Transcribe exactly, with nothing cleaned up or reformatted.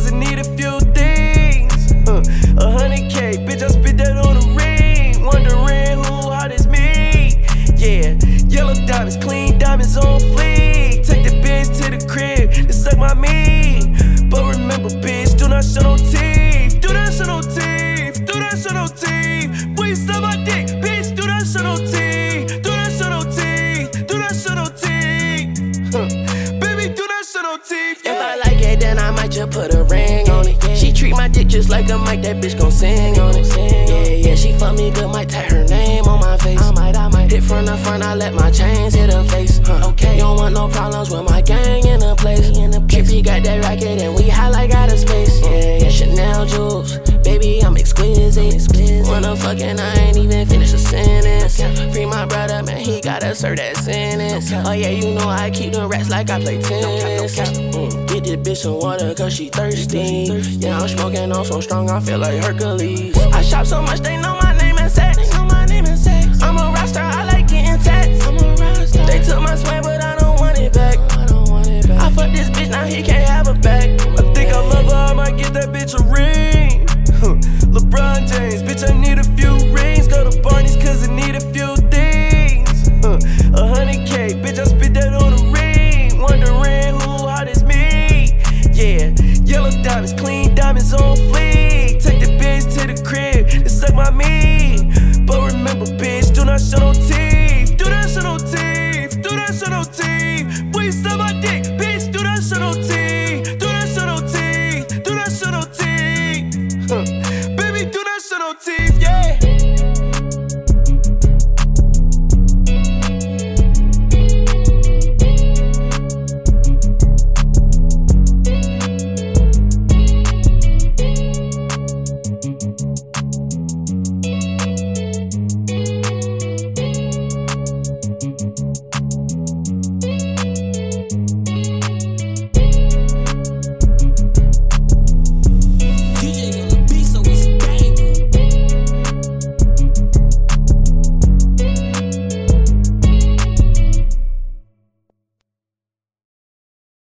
cause I need a few things. Uh, a hundred K, bitch, I spit that on the ring. Wondering who hot is me. Yeah, yellow diamonds, clean diamonds on fleek. Take the bitch to the crib to suck my meat. But remember, bitch, do not show no teeth. Do not show no teeth. Do not show no teeth. Boy, you suck my dick, bitch. Do not show no teeth. Do not show no teeth. Do not show no teeth. Huh. Baby, do not show no teeth. Yeah. If I like it, then I might just put a ring on it. She treat my dick just like a mic, that bitch gon' sing on it. Yeah, yeah, she fuck me good, might tag her name on my face. I might, I might hit from the front, I let my chains hit her face. Huh. Okay, you don't want no problems with my gang in the place. Trippy got that racket and we high like out of space. Yeah, yeah, Chanel jewels, baby, I'm exquisite. Wanna fucking, I ain't even finished a sentence. Free my brother, man, he gotta serve that sentence. Oh yeah, you know I keep them rats like I play tennis. Mm, get this bitch some water cause she thirsty. Yeah, I'm smoking on so strong, I feel like Hercules. I shop so much, they know my name and sex. I'm a rockstar, I like getting tats. They took my swag, but